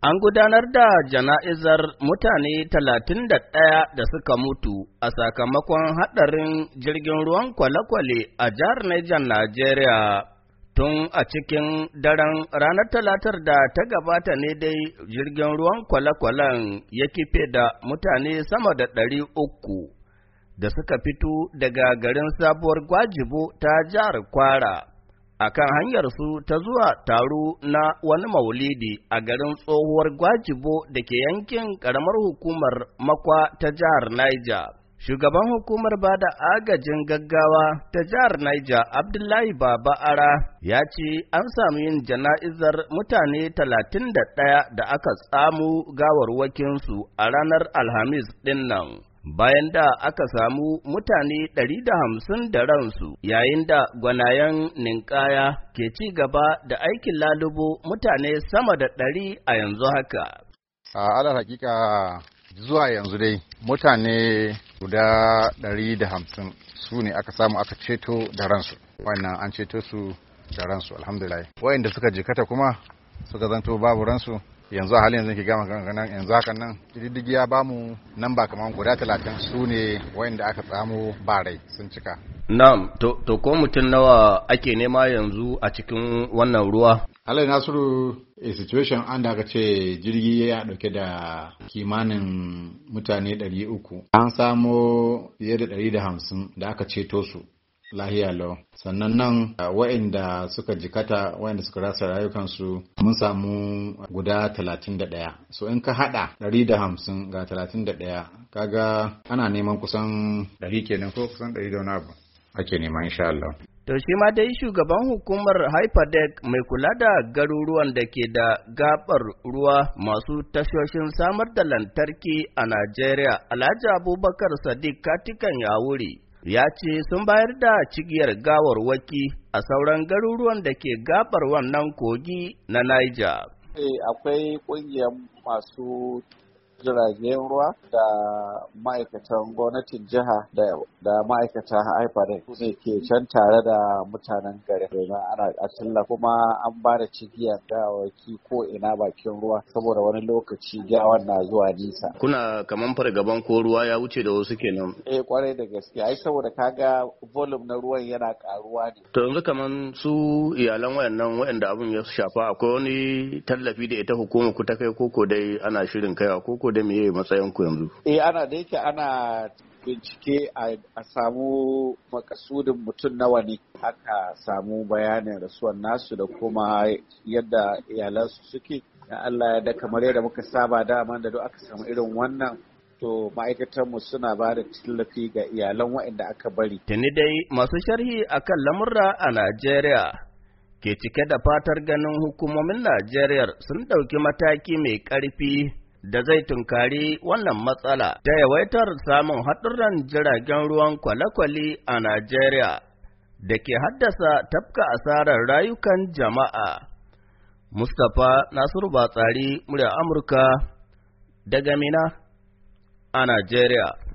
An gudanar da jana'izar mutane 31 da suka mutu a sakamakon haɗarin jirgin ruwan kwale-kwale a jihar Niger, Najeriya. Tun a cikin daren ranar Talatar da ta gabata ne dai jirgin ruwan kwale-kwalen ya kife da mutane sama da 300 da suka fito daga garin Sabuwar Gwajibo ta jihar Kwara. A kan hanyarsu ta zuwa taro na wani maulidi a garin Tsohuwar Gwajibo da ke yankin ƙaramar hukumar Makwa ta jihar Niger. Shugaban hukumar bada agajin gaggawa ta jihar Niger, Abdullahi Baba Ara, ya ce an samu yin jana'izar mutane 31 da aka tsamu gawarwakinsu a ranar Alhamis ɗin nan. Bayan da aka samu mutane 150 da ransu, yayin da gwanayen ninkaya ke ci gaba da aikin lalubo mutane sama da 100 a yanzu haka. A alal hakika zuwa yanzu dai mutane guda 150 su ne aka samu aka ceto da ransu. Wannan an ceto su da ransu, alhamdulillah. Wayanda suka jikata kuma suka zanto babu ransu, yanzu a halin yanzu ke gama ganganan yanzu hakan nan diddigi ya bamu nan ba kaman guda 30 su ne wayanda aka tsamo barai sun cika. Na'am, to ko mutum nawa ake nema yanzu a cikin wannan ruwa? Allah Nasiru, a situation an da aka ce jirgi ya dauke da kimanin mutane 300, an samo fiye da 150 da aka ceto su lahiya lau. Sannan nan wa'inda suka jikata, wa'inda suka rasa rayukansu mun samu guda 31. So in ka hada 150 ga 31, kaga ana neman kusan 100 kenan, ko kusan 100 da wani abu ake nema insha Allah. To shi ma dai shugaban hukumar Hyperdeck mai kula da garuruwan da ke da gabar ruwa masu tashoshin samar da lantarki a Najeriya, Alhaji Abubakar Sadiq Katikan Yawuri, ya ce sun bayar da cigiyar gawarwaki a sauran garuruwan da ke gabar wannan kogi na Niger. Akwai ƙungiyar masu jiragen ruwa da ma'aikatan gwamnatin jiha da ma'aikatan haifar ne ke can tare da mutanen gari domin ana atilla, kuma an ba da cigiyar gawaki ko ina bakin ruwa saboda wani lokaci gawan na zuwa nisa. Kuna kaman fargaban ko ruwa ya wuce da wasu kenan? Kwarai da gaske, ai saboda kaga volume na ruwan yana karuwa ne. To yanzu kaman su iyalan wayanda abun ya shafa, akwai wani tallafi da ita hukumar ku ta kai koko dai ana shirin kaiwa, koko da meye matsayin ku yanzu? Ana da yake ana bincike a samu makasudin mutum nawa ne aka samu bayanin rasuwar nasu da kuma yadda iyalansu suke. Allah ya da kamar yadda muka saba dama da duk aka samu irin wannan, to ma'aikatanmu suna ba da tallafi ga iyalan waɗanda aka bari. Tuni dai masu sharhi akan lamurra a Najeriya ke cike da fatar ganin hukumomin Najeriya sun ɗauki mataki mai ƙarfi da zai tunkari wannan matsala ta yawaitar samun haɗurran jiragen ruwan kwale-kwale a Najeriya da ke haddasa tafka asarar rayukan jama'a. Mustapha Nasiru Batsari, murya Amurka, daga Mina a Najeriya.